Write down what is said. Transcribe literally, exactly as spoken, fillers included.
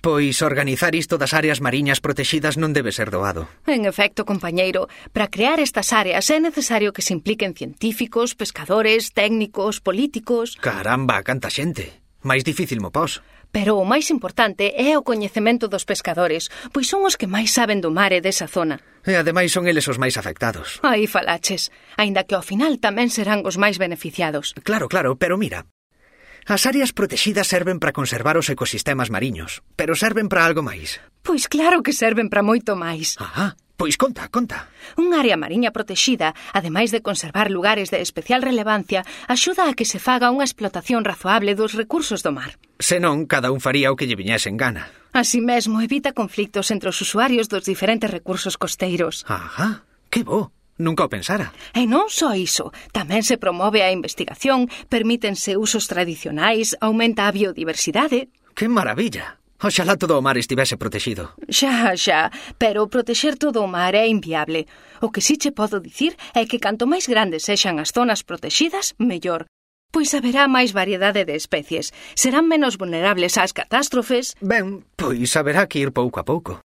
Pois organizar isto das áreas mariñas protexidas non debe ser doado. En efecto, compañeiro, para crear estas áreas é necesario que se impliquen científicos, pescadores, técnicos, políticos... Caramba, canta xente. Máis difícil mo pos. Pero o máis importante é o coñecemento dos pescadores, pois son os que máis saben do mar e desa zona. E ademais son eles os máis afectados. Aí falaches, aínda que ao final tamén serán os máis beneficiados. Claro, claro, pero mira, as áreas protexidas serven para conservar os ecosistemas mariños, pero serven para algo máis. Pois claro que serven para moito máis. Ah, pois conta, conta. Un área mariña protexida, ademais de conservar lugares de especial relevancia, axuda a que se faga unha explotación razoable dos recursos do mar. Senón, cada un faría o que lle viñese en gana. Así mesmo, evita conflictos entre os usuarios dos diferentes recursos costeiros. Ajá, que bo. Nunca o pensara. E non só iso, tamén se promove a investigación, permítense usos tradicionais, aumenta a biodiversidade. Que maravilla. Oxalá todo o mar estivese protexido. Xa, xa, pero protexer todo o mar é inviable. O que si che podo dicir é que canto máis grandes sexan as zonas protexidas, mellor. Pois haberá máis variedade de especies. Serán menos vulnerables ás catástrofes. Ben, pois haberá que ir pouco a pouco.